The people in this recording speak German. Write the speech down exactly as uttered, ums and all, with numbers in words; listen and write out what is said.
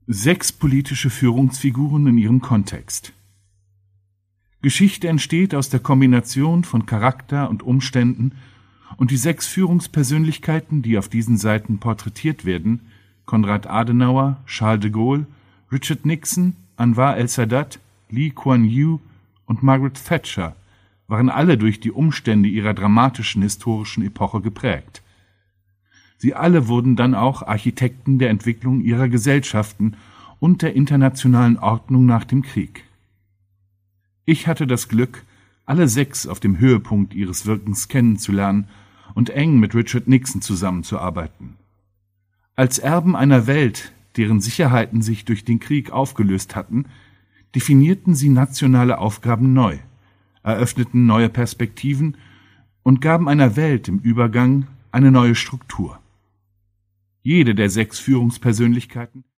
Sechs politische Führungsfiguren in ihrem Kontext. Geschichte entsteht aus der Kombination von Charakter und Umständen, und die sechs Führungspersönlichkeiten, die auf diesen Seiten porträtiert werden, Konrad Adenauer, Charles de Gaulle, Richard Nixon, Anwar el-Sadat, Lee Kuan Yew und Margaret Thatcher, waren alle durch die Umstände ihrer dramatischen historischen Epoche geprägt. Sie alle wurden dann auch Architekten der Entwicklung ihrer Gesellschaften und der internationalen Ordnung nach dem Krieg. Ich hatte das Glück, alle sechs auf dem Höhepunkt ihres Wirkens kennenzulernen und eng mit Richard Nixon zusammenzuarbeiten. Als Erben einer Welt, deren Sicherheiten sich durch den Krieg aufgelöst hatten, definierten sie nationale Aufgaben neu, eröffneten neue Perspektiven und gaben einer Welt im Übergang eine neue Struktur. Jede der sechs Führungspersönlichkeiten